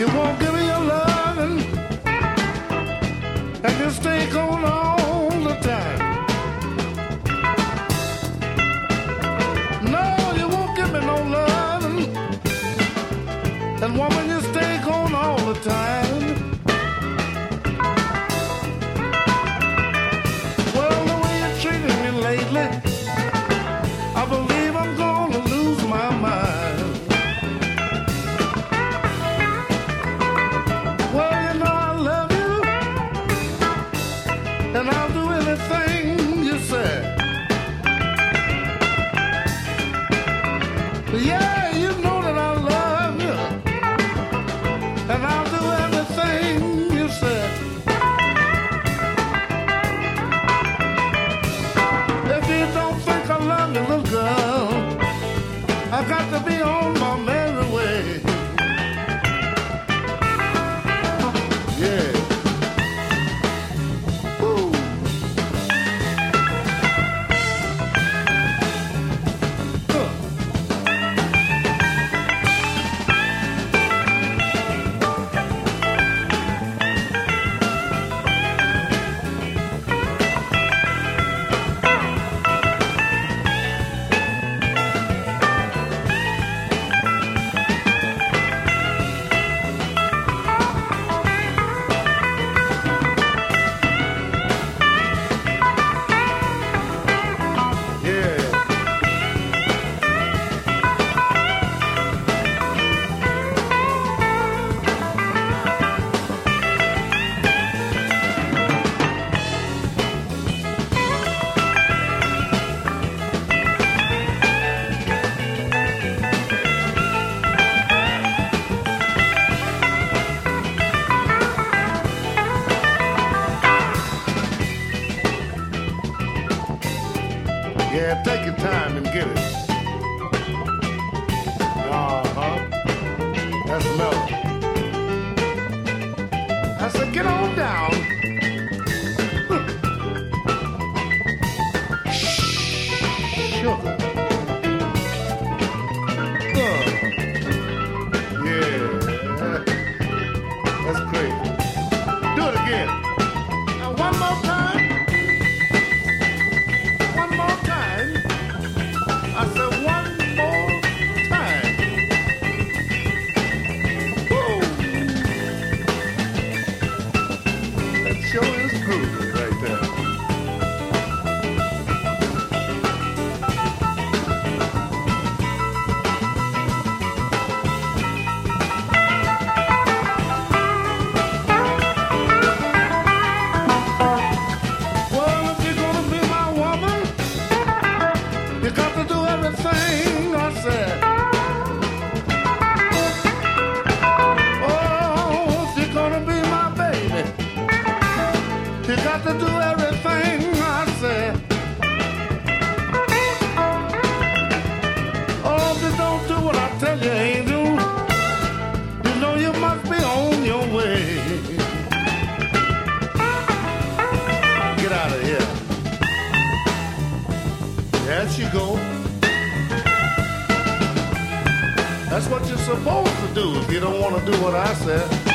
You won't give me your loving, and you stay cold all the time. No, you won't give me no loving, and woman, you stay cold all the time. Well, the way you're treating me lately, I believe I'm gonna lose my mind. Well, you know I love you, and I'll do anything you say. Yeah, you know that I love you, and I'll do anything you say. If you don't think I love you, little girl, I got to be on my merry way. Yeah. Woo. Yeah, take your time and get it. Uh-huh. That's mellow. I said, get on down. Sugar. Yeah. That's crazy. Do it again. Now, one more time. One more time. I said one more time. Woo! That sure is groovy right there. Well, if you're gonna be my woman, you got to do everything I said. Oh, if you're gonna be my baby, you got to do everything I said. Oh, if you don't do what I tell you, angel, you know you must be on your way. Get out of here. There she go. That's what you're supposed to do if you don't want to do what I said.